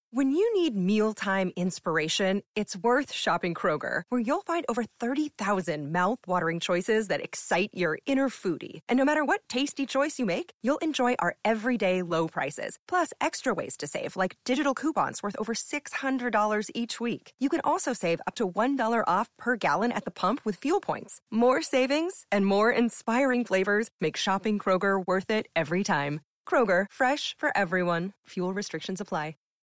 When you need mealtime inspiration, it's worth shopping Kroger, where you'll find over 30,000 mouth-watering choices that excite your inner foodie. And no matter what tasty choice you make, you'll enjoy our everyday low prices, plus extra ways to save, like digital coupons worth over $600 each week. You can also save up to $1 off per gallon at the pump with fuel points. More savings and more inspiring flavors make shopping Kroger worth it every time. Kroger, fresh for everyone. Fuel restrictions apply.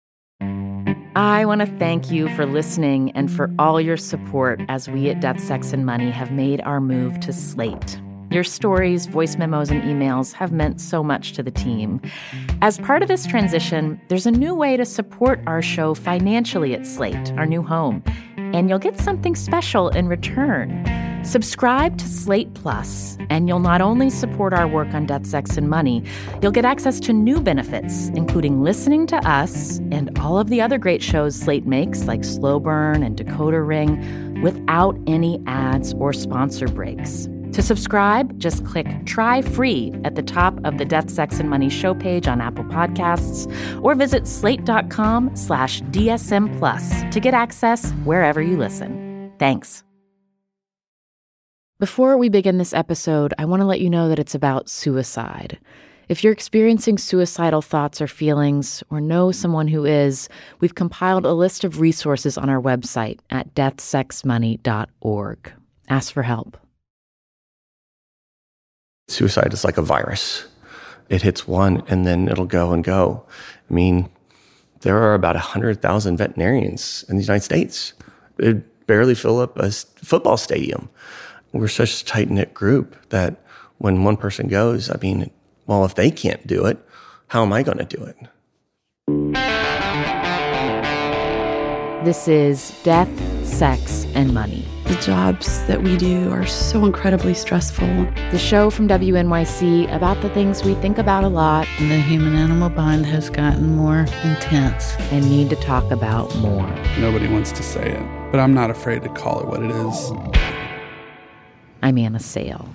I want to thank you for listening and for all your support as we at Death, Sex, and Money have made our move to Slate. Your stories, voice memos, and emails have meant so much to the team. As part of this transition, there's a new way to support our show financially at Slate, our new home, and you'll get something special in return. Subscribe to Slate Plus, and you'll not only support our work on Death, Sex, and Money, you'll get access to new benefits, including listening to us and all of the other great shows Slate makes, like Slow Burn and Decoder Ring, without any ads or sponsor breaks. To subscribe, just click Try Free at the top of the Death, Sex, and Money show page on Apple Podcasts, or visit slate.com/DSM Plus to get access wherever you listen. Thanks. Before we begin this episode, I want to let you know that it's about suicide. If you're experiencing suicidal thoughts or feelings, or know someone who is, we've compiled a list of resources on our website at deathsexmoney.org. Ask for help. Suicide is like a virus. It hits one, and then it'll go and go. I mean, there are about 100,000 veterinarians in the United States. It'd barely fill up a football stadium. We're such a tight-knit group that when one person goes, I mean, well, if they can't do it, how am I going to do it? This is Death, Sex, and Money. The jobs that we do are so incredibly stressful. The show from WNYC about the things we think about a lot. The human-animal bond has gotten more intense. And need to talk about more. Nobody wants to say it, but I'm not afraid to call it what it is. I'm Anna Sale.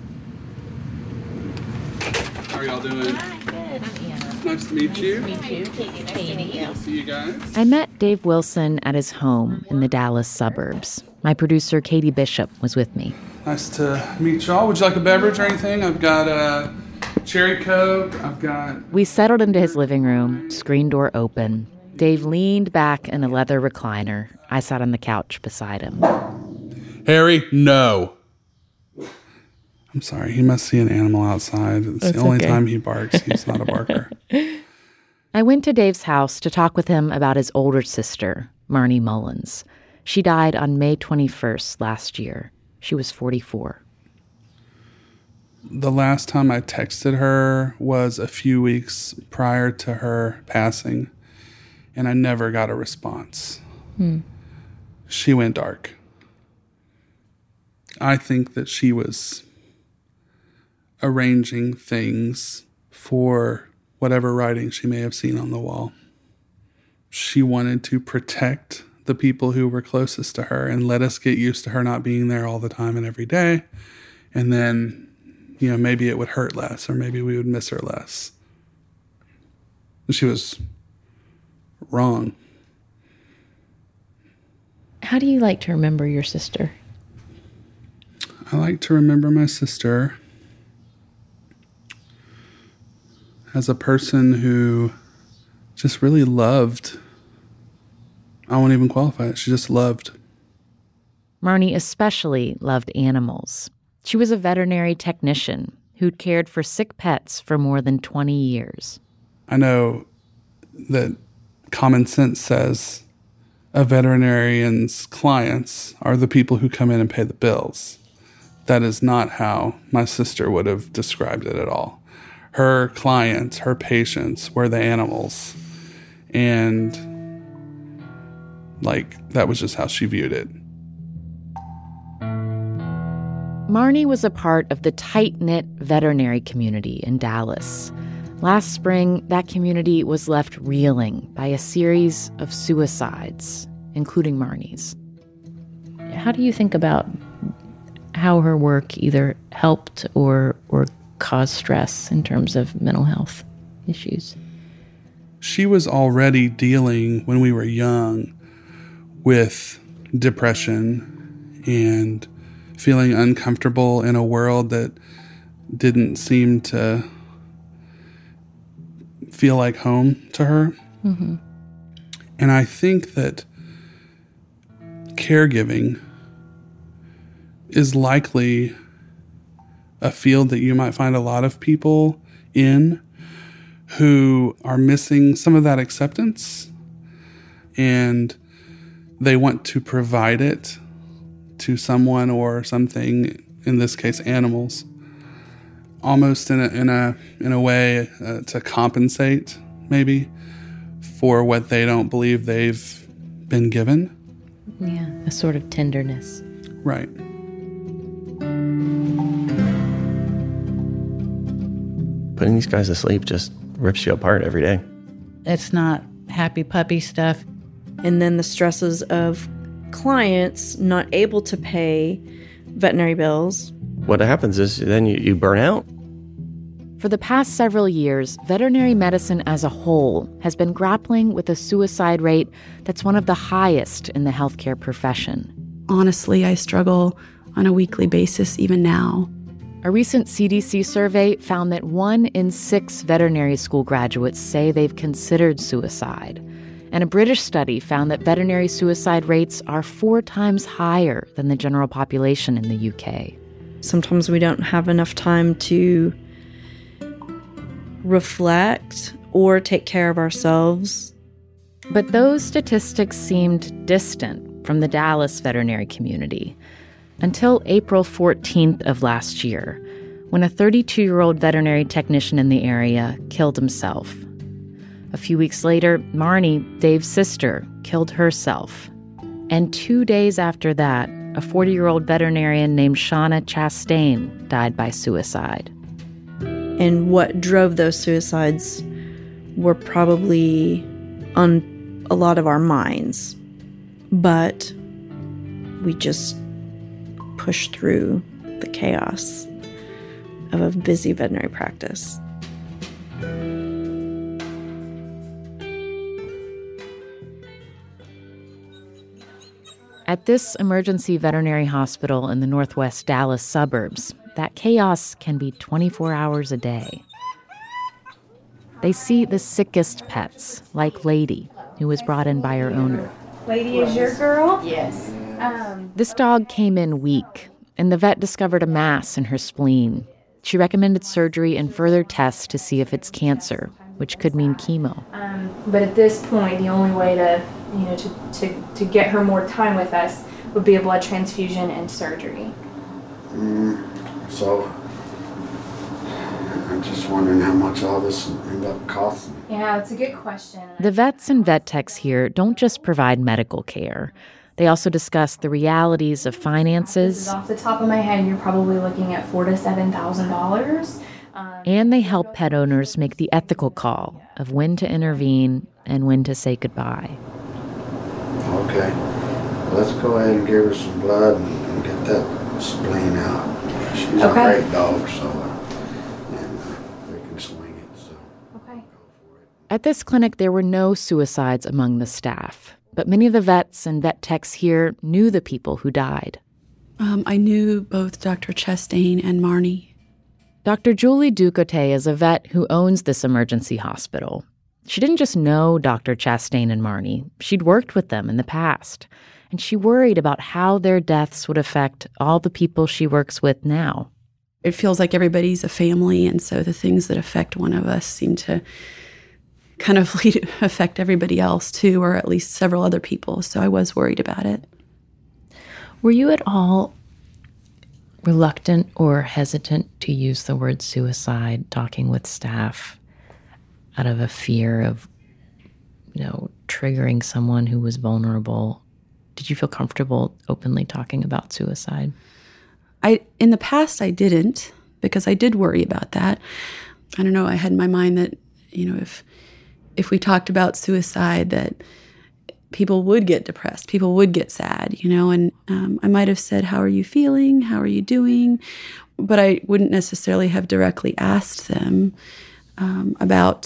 How are y'all doing? Good. Nice to meet you. Nice to meet you. I'll see you guys. I met Dave Wilson at his home in the Dallas suburbs. My producer, Katie Bishop, was with me. Nice to meet y'all. Would you like a beverage or anything? I've got a cherry Coke. We settled into his living room, screen door open. Dave leaned back in a leather recliner. I sat on the couch beside him. Harry, no. I'm sorry, he must see an animal outside. It's the only time he barks. He's not a barker. I went to Dave's house to talk with him about his older sister, Marnie Mullins. She died on May 21st last year. She was 44. The last time I texted her was a few weeks prior to her passing, and I never got a response. She went dark. I think that she was arranging things for whatever writing she may have seen on the wall. She wanted to protect the people who were closest to her and let us get used to her not being there all the time and every day. And then, maybe it would hurt less, or maybe we would miss her less. She was wrong. How do you like to remember your sister? I like to remember my sister as a person who just really loved. I won't even qualify it. She just loved. Marnie especially loved animals. She was a veterinary technician who'd cared for sick pets for more than 20 years. I know that common sense says a veterinarian's clients are the people who come in and pay the bills. That is not how my sister would have described it at all. Her clients, her patients were the animals. And that was just how she viewed it. Marnie was a part of the tight-knit veterinary community in Dallas. Last spring, that community was left reeling by a series of suicides, including Marnie's. How do you think about how her work either helped or caused stress in terms of mental health issues? she was already dealing, when we were young, with depression and feeling uncomfortable in a world that didn't seem to feel like home to her. Mm-hmm. And I think that caregiving is likely a field that you might find a lot of people in who are missing some of that acceptance, and they want to provide it to someone or something, in this case animals, almost in a way to compensate maybe for what they don't believe they've been given. Yeah, a sort of tenderness. Right. Putting these guys to sleep just rips you apart every day. It's not happy puppy stuff. And then the stresses of clients not able to pay veterinary bills. What happens is then you burn out. For the past several years, veterinary medicine as a whole has been grappling with a suicide rate that's one of the highest in the healthcare profession. Honestly, I struggle on a weekly basis even now. A recent CDC survey found that 1 in 6 veterinary school graduates say they've considered suicide. And a British study found that veterinary suicide rates are 4 times higher than the general population in the UK. Sometimes we don't have enough time to reflect or take care of ourselves. But those statistics seemed distant from the Dallas veterinary community until April 14th of last year, when a 32-year-old veterinary technician in the area killed himself. A few weeks later, Marnie, Dave's sister, killed herself. And 2 days after that, a 40-year-old veterinarian named Shauna Chastain died by suicide. And what drove those suicides were probably on a lot of our minds. But we just pushed through the chaos of a busy veterinary practice. At this emergency veterinary hospital in the northwest Dallas suburbs, that chaos can be 24 hours a day. They see the sickest pets, like Lady, who was brought in by her owner. Lady is your girl? Yes. This dog came in weak, and the vet discovered a mass in her spleen. She recommended surgery and further tests to see if it's cancer, which could mean chemo. But at this point, the only way to get her more time with us would be a blood transfusion and surgery. So, I'm just wondering how much all this will end up costing. Yeah, it's a good question. The vets and vet techs here don't just provide medical care. They also discuss the realities of finances. Off the top of my head, you're probably looking at $4,000 to $7,000. And they help pet owners make the ethical call of when to intervene and when to say goodbye. Okay, let's go ahead and give her some blood and get that spleen out. She's a great dog, so we can swing it. So. Okay. At this clinic, there were no suicides among the staff, but many of the vets and vet techs here knew the people who died. I knew both Dr. Chastain and Marnie. Dr. Julie Ducote is a vet who owns this emergency hospital. She didn't just know Dr. Chastain and Marnie. She'd worked with them in the past, and she worried about how their deaths would affect all the people she works with now. It feels like everybody's a family, and so the things that affect one of us seem to kind of affect everybody else too, or at least several other people, so I was worried about it. Were you at all reluctant or hesitant to use the word suicide, talking with staff, out of a fear of, triggering someone who was vulnerable? Did you feel comfortable openly talking about suicide? In the past, I didn't, because I did worry about that. I don't know, I had in my mind that, if we talked about suicide, that people would get depressed, people would get sad, and I might have said, how are you feeling? How are you doing? But I wouldn't necessarily have directly asked them about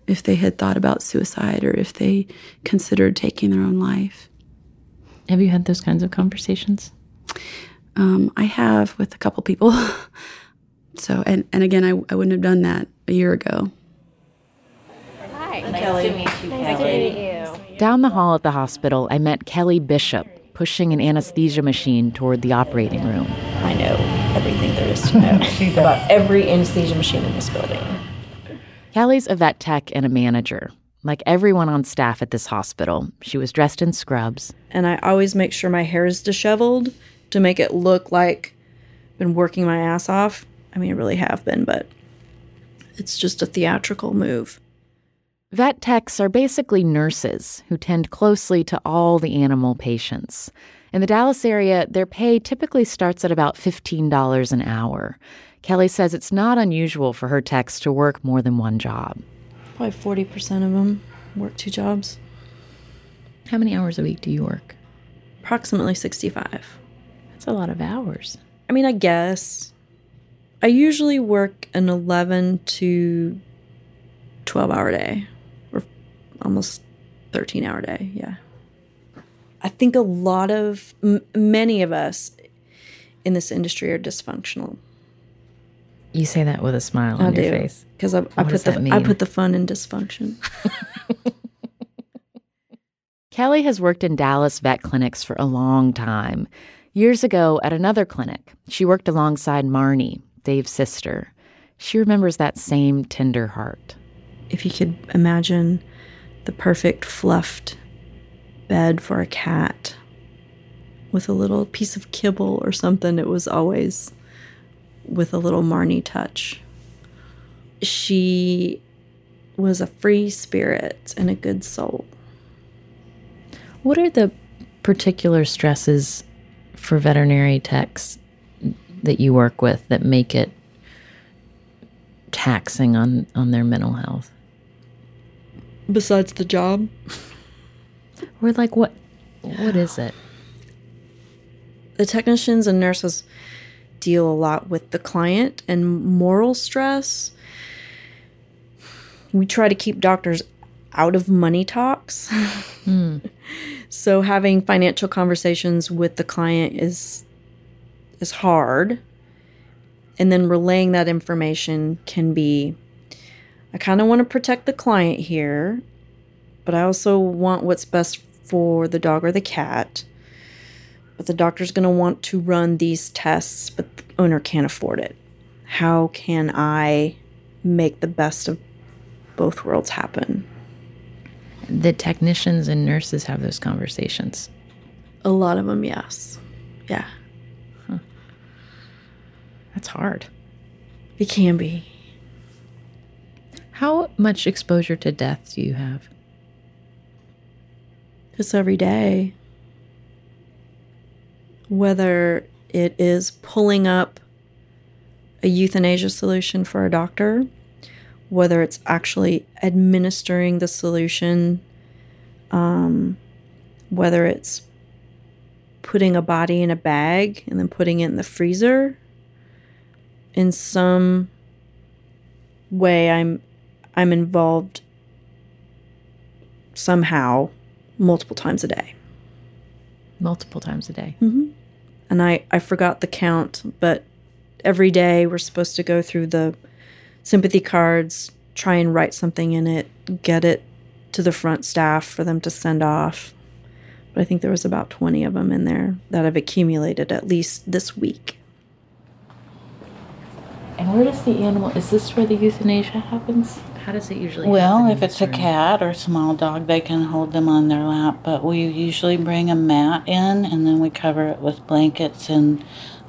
if they had thought about suicide or if they considered taking their own life. Have you had those kinds of conversations? I have with a couple people. So, and again, I wouldn't have done that a year ago. Hi. Nice Kelly. To meet you, Kelly. Nice to meet you. Down the hall at the hospital, I met Kelly Bishop, pushing an anesthesia machine toward the operating room. I know everything there is to know about every anesthesia machine in this building. Kelly's a vet tech and a manager. Like everyone on staff at this hospital, she was dressed in scrubs. And I always make sure my hair is disheveled to make it look like I've been working my ass off. I mean, I really have been, but it's just a theatrical move. Vet techs are basically nurses who tend closely to all the animal patients. In the Dallas area, their pay typically starts at about $15 an hour. Kelly says it's not unusual for her techs to work more than one job. Probably 40% of them work 2 jobs. How many hours a week do you work? Approximately 65. That's a lot of hours. I mean, I guess. I usually work an 11 to 12-hour day, or almost 13-hour day, yeah. I think a lot of, many of us in this industry are dysfunctional. You say that with a smile on your face. Because I put the fun in dysfunction. Kelly has worked in Dallas vet clinics for a long time. Years ago, at another clinic, she worked alongside Marnie, Dave's sister. She remembers that same tender heart. If you could imagine the perfect fluffed bed for a cat with a little piece of kibble or something, it was always with a little Marnie touch. She was a free spirit and a good soul. What are the particular stresses for veterinary techs that you work with that make it taxing on their mental health? Besides the job? Or like what is it? The technicians and nurses deal a lot with the client and moral stress. We try to keep doctors out of money talks. So having financial conversations with the client is hard. And then relaying that information can be, I kind of want to protect the client here, but I also want what's best for the dog or the cat. But the doctor's going to want to run these tests, but the owner can't afford it. How can I make the best of both worlds happen? The technicians and nurses have those conversations. A lot of them, yes. Yeah. Huh. That's hard. It can be. How much exposure to death do you have? Just every day. Whether it is pulling up a euthanasia solution for a doctor, whether it's actually administering the solution, whether it's putting a body in a bag and then putting it in the freezer. In some way, I'm involved somehow multiple times a day. Multiple times a day. Mm-hmm. And I forgot the count, but every day we're supposed to go through the sympathy cards, try and write something in it, get it to the front staff for them to send off. But I think there was about 20 of them in there that have accumulated at least this week. And where does the animal, is this where the euthanasia happens? How does it usually Well, happen? if it's a cat or a small dog, they can hold them on their lap. But we usually bring a mat in, and then we cover it with blankets, and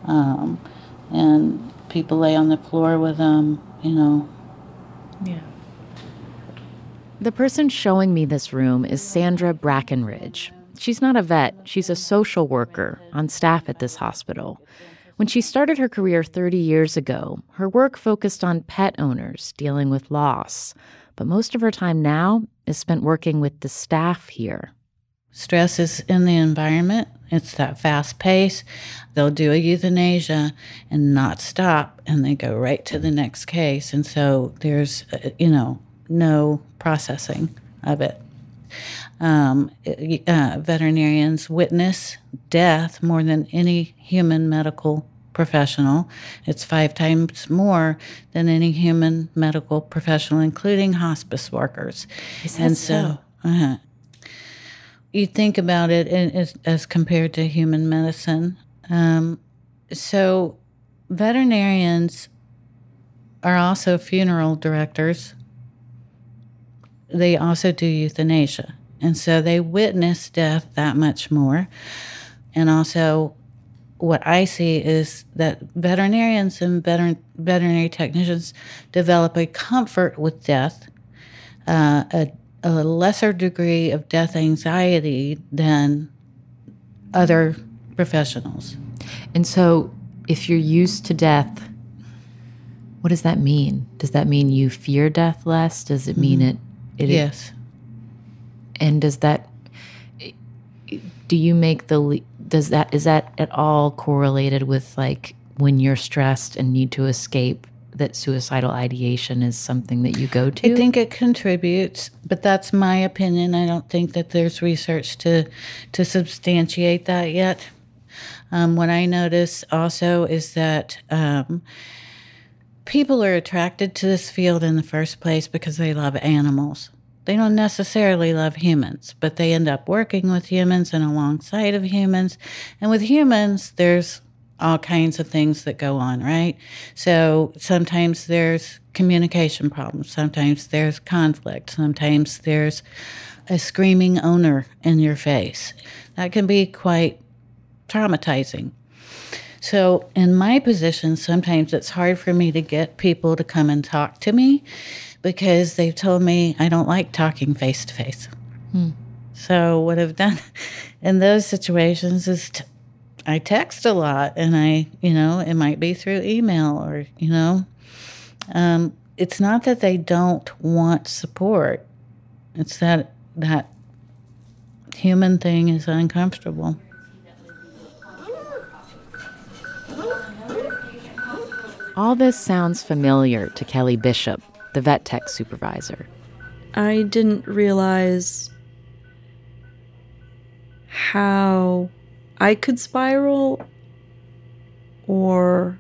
people lay on the floor with them, you know. Yeah. The person showing me this room is Sandra Brackenridge. She's not a vet, she's a social worker on staff at this hospital. When she started her career 30 years ago, her work focused on pet owners dealing with loss. But most of her time now is spent working with the staff here. Stress is in the environment. It's that fast pace. They'll do a euthanasia and not stop, and they go right to the next case. And so there's, no processing of it. Veterinarians witness death more than any human medical professional. It's 5 times more than any human medical professional, including hospice workers. Is that so? You think about it as compared to human medicine. So veterinarians are also funeral directors. They also do euthanasia. And so they witness death that much more. And also what I see is that veterinarians and veterinary technicians develop a comfort with death, a lesser degree of death anxiety than other professionals. And so if you're used to death, what does that mean? Does that mean you fear death less? Does it mean it Yes. And is that at all correlated with like when you're stressed and need to escape, that suicidal ideation is something that you go to? I think it contributes, but that's my opinion. I don't think that there's research to substantiate that yet. What I notice also is that people are attracted to this field in the first place because they love animals. They don't necessarily love humans, but they end up working with humans and alongside of humans. And with humans, there's all kinds of things that go on, right? So sometimes there's communication problems. Sometimes there's conflict. Sometimes there's a screaming owner in your face. That can be quite traumatizing. So in my position, sometimes it's hard for me to get people to come and talk to me because they've told me I don't like talking face to face. So what I've done in those situations is I text a lot, and it might be through email or, it's not that they don't want support. It's that human thing is uncomfortable. All this sounds familiar to Kelly Bishop, the vet tech supervisor. I didn't realize how I could spiral or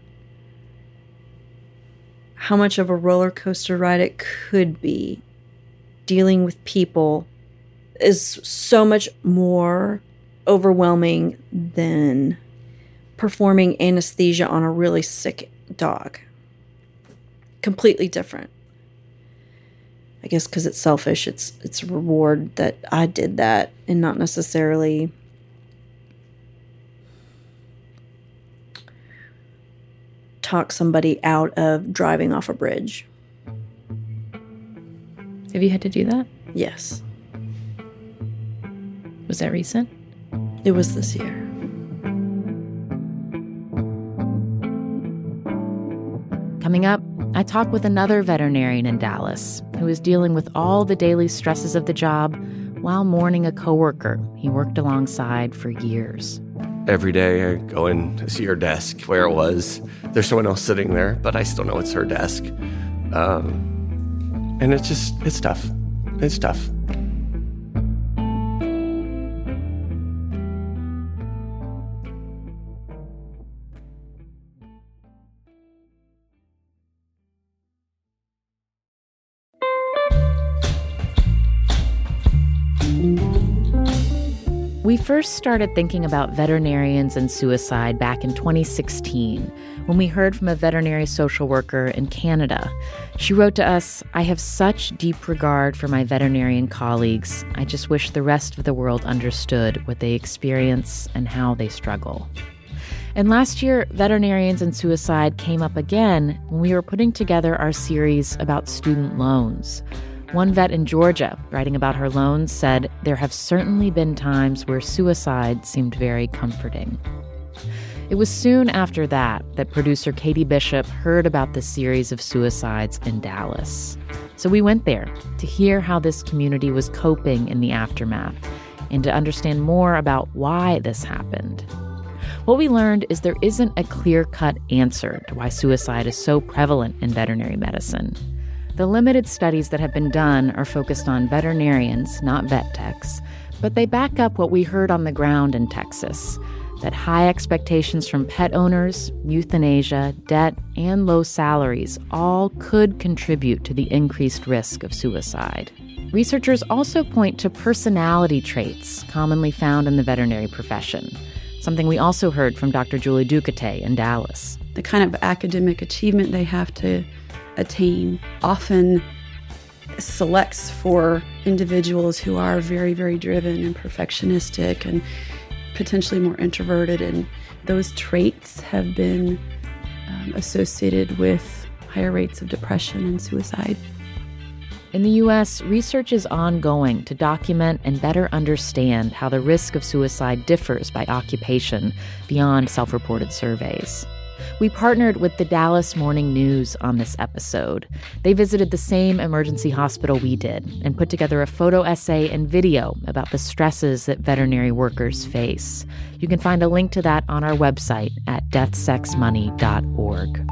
how much of a roller coaster ride it could be. Dealing with people is so much more overwhelming than performing anesthesia on a really sick dog. Completely different. I guess because it's selfish, it's a reward that I did that and not necessarily talk somebody out of driving off a bridge. Have you had to do that? Yes. Was that recent? It was this year. Coming up, I talk with another veterinarian in Dallas who is dealing with all the daily stresses of the job while mourning a coworker he worked alongside for years. Every day I go in to see her desk where it was. There's someone else sitting there, but I still know it's her desk. And it's tough. It's tough. We first started thinking about veterinarians and suicide back in 2016 when we heard from a veterinary social worker in Canada. She wrote to us, "I have such deep regard for my veterinarian colleagues. I just wish the rest of the world understood what they experience and how they struggle." And last year, veterinarians and suicide came up again when we were putting together our series about student loans. One vet in Georgia, writing about her loans, said, "There have certainly been times where suicide seemed very comforting." It was soon after that producer Katie Bishop heard about the series of suicides in Dallas. So we went there to hear how this community was coping in the aftermath and to understand more about why this happened. What we learned is there isn't a clear-cut answer to why suicide is so prevalent in veterinary medicine. The limited studies that have been done are focused on veterinarians, not vet techs, but they back up what we heard on the ground in Texas, that high expectations from pet owners, euthanasia, debt, and low salaries all could contribute to the increased risk of suicide. Researchers also point to personality traits commonly found in the veterinary profession, something we also heard from Dr. Julie Ducote in Dallas. The kind of academic achievement they have to attain often selects for individuals who are very, very driven and perfectionistic and potentially more introverted, and those traits have been associated with higher rates of depression and suicide. In the U.S., research is ongoing to document and better understand how the risk of suicide differs by occupation beyond self-reported surveys. We partnered with the Dallas Morning News on this episode. They visited the same emergency hospital we did and put together a photo essay and video about the stresses that veterinary workers face. You can find a link to that on our website at deathsexmoney.org.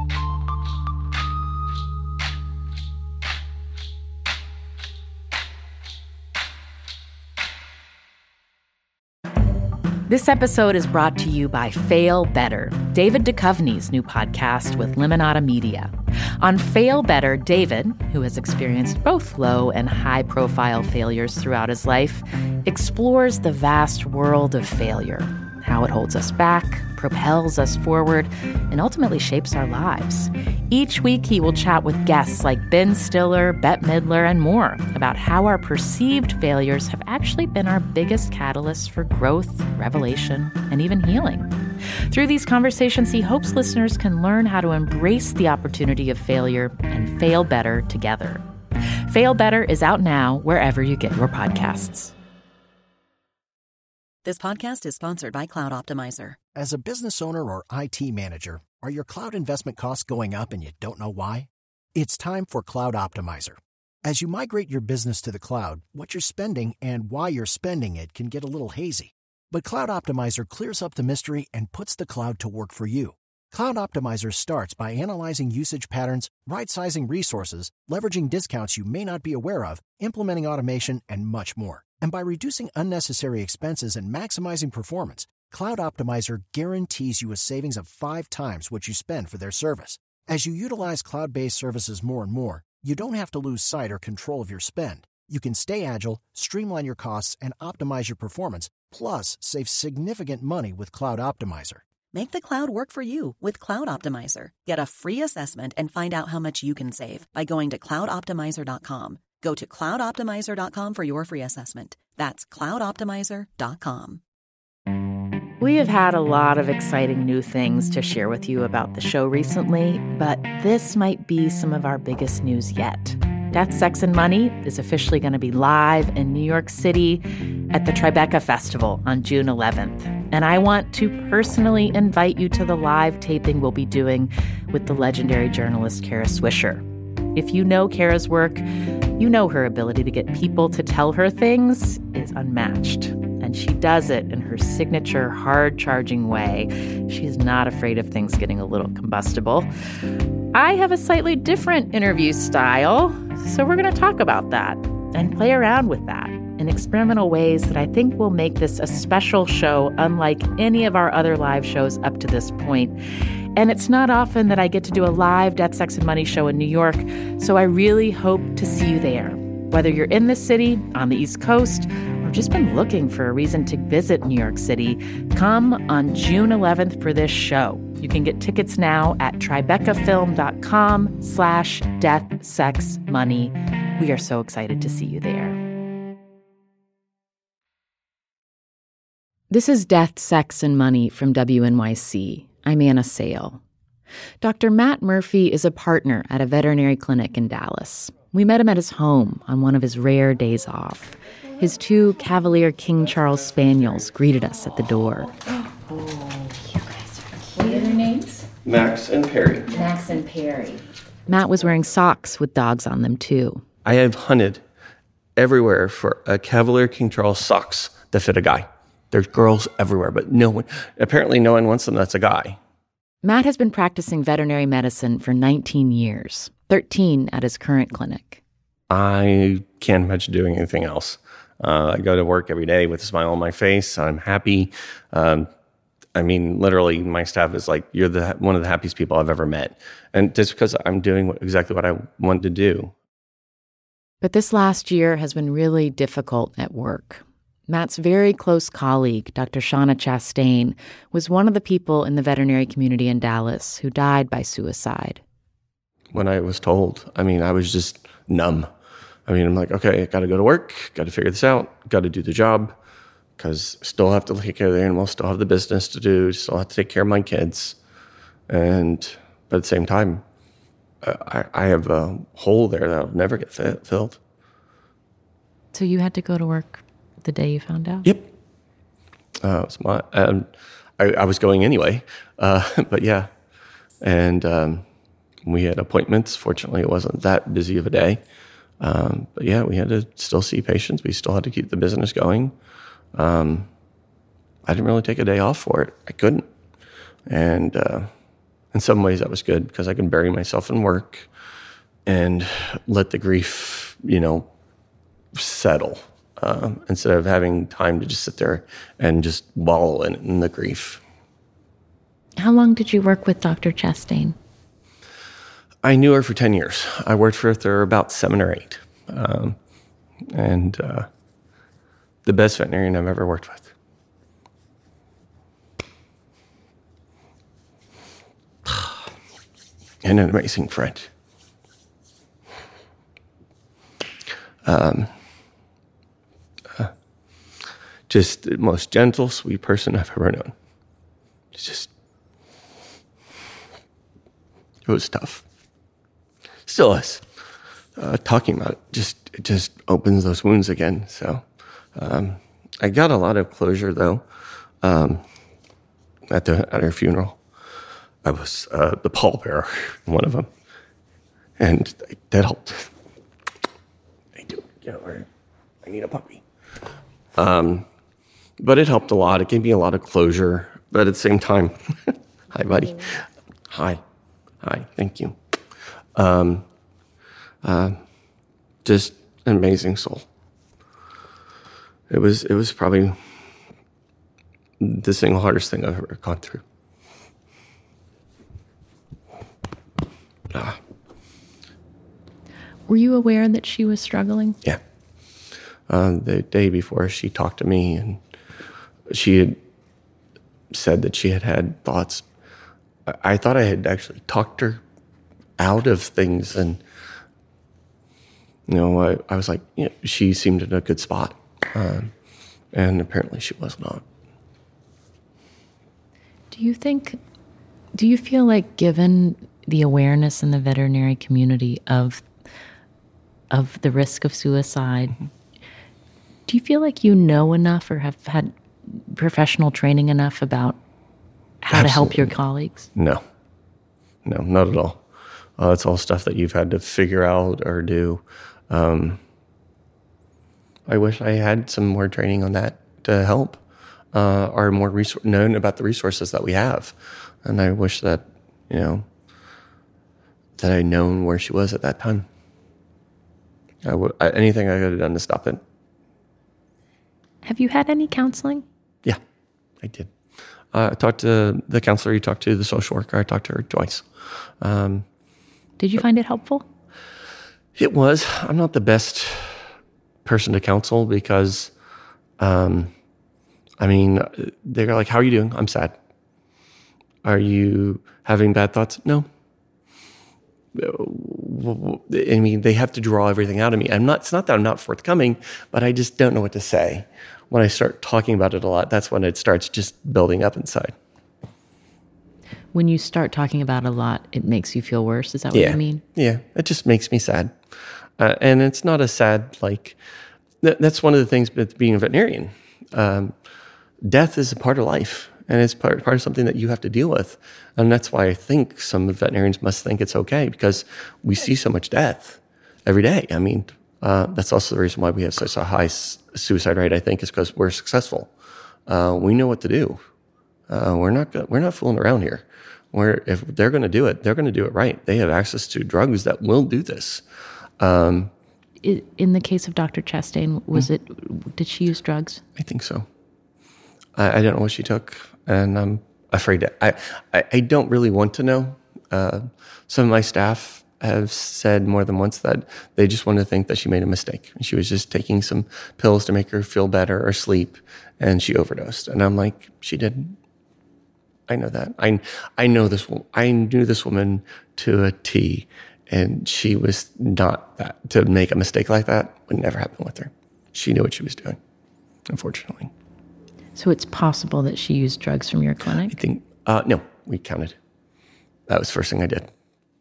This episode is brought to you by Fail Better, David Duchovny's new podcast with Limonada Media. On Fail Better, David, who has experienced both low and high-profile failures throughout his life, explores the vast world of failure, how it holds us back, propels us forward, and ultimately shapes our lives. Each week, he will chat with guests like Ben Stiller, Bette Midler, and more about how our perceived failures have actually been our biggest catalysts for growth, revelation, and even healing. Through these conversations, he hopes listeners can learn how to embrace the opportunity of failure and fail better together. Fail Better is out now wherever you get your podcasts. This podcast is sponsored by Cloud Optimizer. As a business owner or IT manager, are your cloud investment costs going up and you don't know why? It's time for Cloud Optimizer. As you migrate your business to the cloud, what you're spending and why you're spending it can get a little hazy. But Cloud Optimizer clears up the mystery and puts the cloud to work for you. Cloud Optimizer starts by analyzing usage patterns, right-sizing resources, leveraging discounts you may not be aware of, implementing automation, and much more. And by reducing unnecessary expenses and maximizing performance, Cloud Optimizer guarantees you a savings of 5 times what you spend for their service. As you utilize cloud-based services more and more, you don't have to lose sight or control of your spend. You can stay agile, streamline your costs, and optimize your performance, plus save significant money with Cloud Optimizer. Make the cloud work for you with Cloud Optimizer. Get a free assessment and find out how much you can save by going to cloudoptimizer.com. Go to cloudoptimizer.com for your free assessment. That's cloudoptimizer.com. We have had a lot of exciting new things to share with you about the show recently, but this might be some of our biggest news yet. Death, Sex, and Money is officially going to be live in New York City at the Tribeca Festival on June 11th. And I want to personally invite you to the live taping we'll be doing with the legendary journalist Kara Swisher. If you know Kara's work, you know her ability to get people to tell her things is unmatched. And she does it in her signature hard-charging way. She's not afraid of things getting a little combustible. I have a slightly different interview style, so we're going to talk about that and play around with that in experimental ways that I think will make this a special show unlike any of our other live shows up to this point. And it's not often that I get to do a live Death, Sex, and Money show in New York, so I really hope to see you there. Whether you're in the city, on the East Coast, or just been looking for a reason to visit New York City, come on June 11th for this show. You can get tickets now at tribecafilm.com/deathsexmoney. We are so excited to see you there. This is Death, Sex, and Money from WNYC. I'm Anna Sale. Dr. Matt Murphy is a partner at a veterinary clinic in Dallas. We met him at his home on one of his rare days off. His 2 Cavalier King Charles Spaniels greeted us at the door. Oh, you guys are cute. What are their names? Max and Perry. Max and Perry. Matt was wearing socks with dogs on them, too. I have hunted everywhere for a Cavalier King Charles socks that fit a guy. There's girls everywhere, but no one wants them. That's a guy. Matt has been practicing veterinary medicine for 19 years. 13 at his current clinic. I can't imagine doing anything else. I go to work every day with a smile on my face. I'm happy. Literally, my staff is like, you're one of the happiest people I've ever met. And just because I'm doing exactly what I wanted to do. But this last year has been really difficult at work. Matt's very close colleague, Dr. Shauna Chastain, was one of the people in the veterinary community in Dallas who died by suicide. When I was told, I was just numb. I'm like, okay, I got to go to work, got to figure this out, got to do the job, because still have to take care of the animals, still have the business to do, still have to take care of my kids. But at the same time, I have a hole there that I'll never get filled. So you had to go to work the day you found out? Yep. I was going anyway, but yeah. And we had appointments. Fortunately, it wasn't that busy of a day. But yeah, we had to still see patients. We still had to keep the business going. I didn't really take a day off for it. I couldn't. And in some ways that was good because I could bury myself in work and let the grief, settle instead of having time to just sit there and just wallow in the grief. How long did you work with Dr. Chastain? I knew her for 10 years. I worked for her about 7 or 8. The best veterinarian I've ever worked with. And an amazing friend. Just the most gentle, sweet person I've ever known. It was tough. Still is. Talking about it just opens those wounds again. So I got a lot of closure though. At her funeral, I was the pallbearer, one of them, and that helped. I need a puppy. But it helped a lot. It gave me a lot of closure. But at the same time, hi, buddy. Hi. Thank you. Just an amazing soul. It was probably the single hardest thing I've ever gone through. Were you aware that she was struggling? Yeah. The day before she talked to me, and she had said that she had thoughts. I thought I had actually talked her out of things, and I was like, she seemed in a good spot, and apparently she was not. Do you feel like, given the awareness in the veterinary community of the risk of suicide, do you feel like you know enough or have had professional training enough about how to help your colleagues? No, not at all. It's all stuff that you've had to figure out or do. I wish I had some more training on that to help, or more known about the resources that we have. And I wish that, that I'd known where she was at that time. Anything I could have done to stop it. Have you had any counseling? Yeah, I did. I talked to the counselor you talked to, the social worker. I talked to her twice. Did you find it helpful? It was. I'm not the best person to counsel because, they're like, how are you doing? I'm sad. Are you having bad thoughts? No. They have to draw everything out of me. It's not that I'm not forthcoming, but I just don't know what to say. When I start talking about it a lot, that's when it starts just building up inside. When you start talking about it a lot, it makes you feel worse. Is that what you mean? Yeah, it just makes me sad. And it's not a sad, that's one of the things with being a veterinarian. Death is a part of life, and it's part of something that you have to deal with. And that's why I think some veterinarians must think it's okay, because we see so much death every day. That's also the reason why we have such a high suicide rate, I think, is because we're successful. We know what to do. We're not fooling around here. where if they're going to do it, they're going to do it right. They have access to drugs that will do this. In the case of Dr. Chastain, did she use drugs? I think so. I don't know what she took, and I'm afraid I don't really want to know. Some of my staff have said more than once that they just want to think that she made a mistake. She was just taking some pills to make her feel better or sleep, and she overdosed. And I'm like, she didn't. I know that. I know this. I knew this woman to a T, and she was not that. To make a mistake like that would never happen with her. She knew what she was doing, unfortunately. So it's possible that she used drugs from your clinic? I think, no, we counted. That was the first thing I did.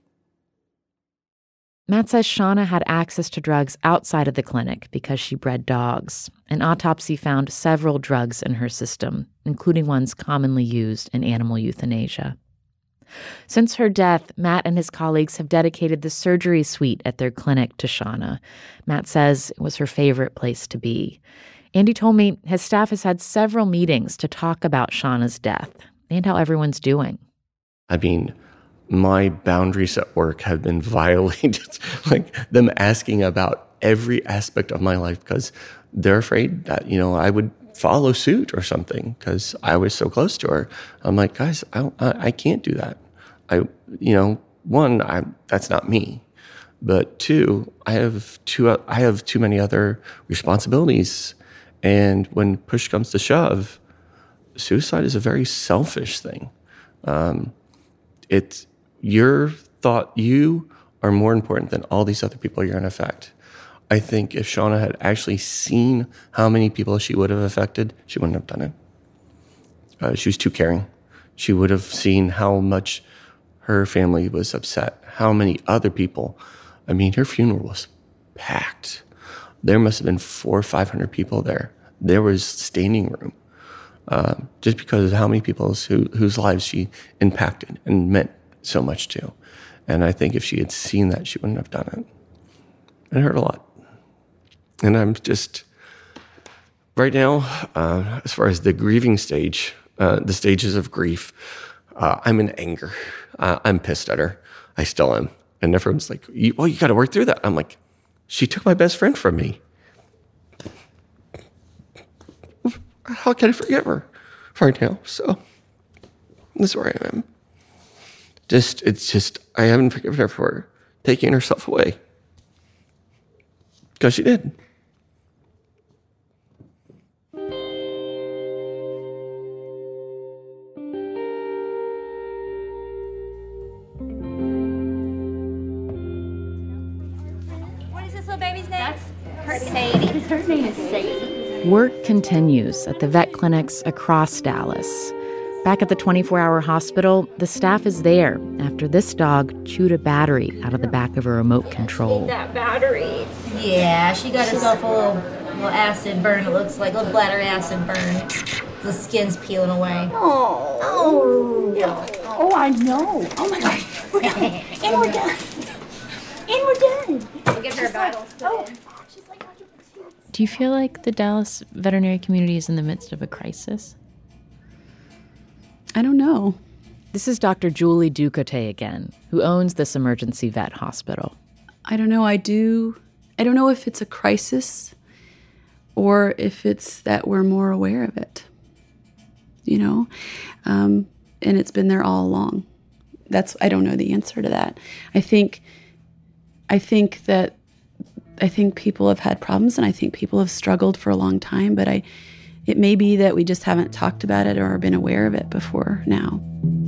Matt says Shauna had access to drugs outside of the clinic because she bred dogs. An autopsy found several drugs in her system, including ones commonly used in animal euthanasia. Since her death, Matt and his colleagues have dedicated the surgery suite at their clinic to Shauna. Matt says it was her favorite place to be. Andy told me his staff has had several meetings to talk about Shauna's death and how everyone's doing. I mean, my boundaries at work have been violated, like them asking about every aspect of my life because they're afraid that, I would follow suit or something because I was so close to her. I'm like, guys, I can't do that. That's not me. But two, I have too many other responsibilities. And when push comes to shove, suicide is a very selfish thing. It's your thought, you are more important than all these other people you're going to affect. I think if Shauna had actually seen how many people she would have affected, she wouldn't have done it. She was too caring. She would have seen how much her family was upset, how many other people. I mean, her funeral was packed. There must have been 400 or 500 people there. There was standing room. Just because of how many people whose lives she impacted and meant so much to. And I think if she had seen that, she wouldn't have done it. It hurt a lot. And I'm just, right now, as far as the grieving stage, the stages of grief, I'm in anger. I'm pissed at her. I still am. And everyone's like, you got to work through that. I'm like, she took my best friend from me. How can I forgive her right now? So that's where I am. I haven't forgiven her for taking herself away. Because she did. What is this little baby's name? Sadie. Her name is Sadie. Work continues at the vet clinics across Dallas. Back at the 24-hour hospital, the staff is there after this dog chewed a battery out of the back of a remote control. That battery. Yeah, she got herself a little acid burn, it looks like, a little bladder acid burn. The skin's peeling away. Oh, I know. Oh, my gosh. We're done. And we're done. And we're done. We'll get her bottles put in. Do you feel like the Dallas veterinary community is in the midst of a crisis? I don't know. This is Dr. Julie Ducote again, who owns this emergency vet hospital. I don't know. I don't know if it's a crisis or if it's that we're more aware of it, and it's been there all along. I don't know the answer to that. I think people have had problems, and I think people have struggled for a long time, but it may be that we just haven't talked about it or been aware of it before now.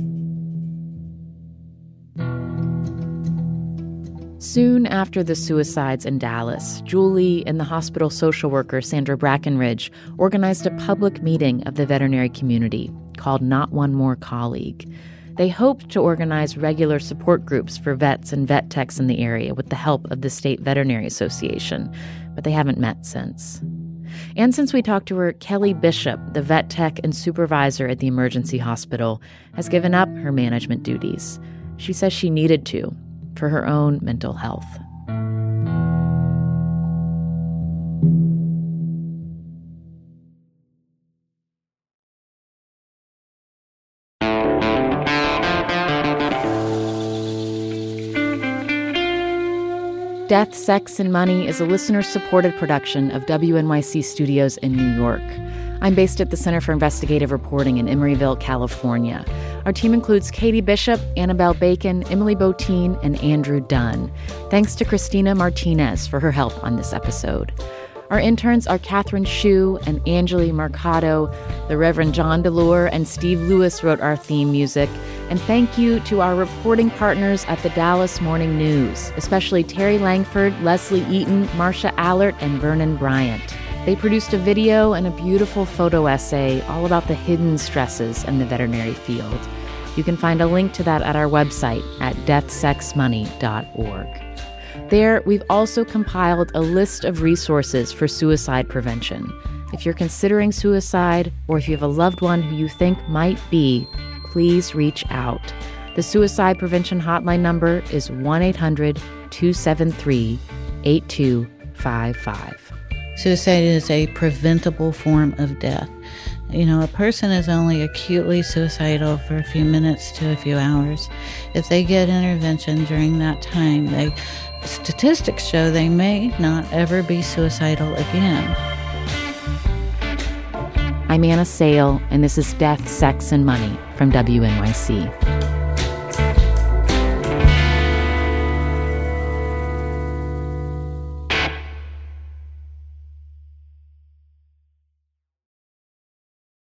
Soon after the suicides in Dallas, Julie and the hospital social worker Sandra Brackenridge organized a public meeting of the veterinary community called Not One More Colleague. They hoped to organize regular support groups for vets and vet techs in the area with the help of the State Veterinary Association, but they haven't met since. And since we talked to her, Kelly Bishop, the vet tech and supervisor at the emergency hospital, has given up her management duties. She says she needed to, for her own mental health. Death, Sex, and Money is a listener-supported production of WNYC Studios in New York. I'm based at the Center for Investigative Reporting in Emeryville, California. Our team includes Katie Bishop, Annabelle Bacon, Emily Botine, and Andrew Dunn. Thanks to Christina Martinez for her help on this episode. Our interns are Catherine Hsu and Angeli Mercado. The Reverend John DeLure and Steve Lewis wrote our theme music. And thank you to our reporting partners at the Dallas Morning News, especially Terry Langford, Leslie Eaton, Marcia Allert, and Vernon Bryant. They produced a video and a beautiful photo essay all about the hidden stresses in the veterinary field. You can find a link to that at our website at deathsexmoney.org. There, we've also compiled a list of resources for suicide prevention. If you're considering suicide, or if you have a loved one who you think might be, please reach out. The suicide prevention hotline number is 1-800-273-8255. Suicide is a preventable form of death. You know, a person is only acutely suicidal for a few minutes to a few hours. If they get intervention during that time, statistics show they may not ever be suicidal again. I'm Anna Sale, and this is Death, Sex, and Money from WNYC.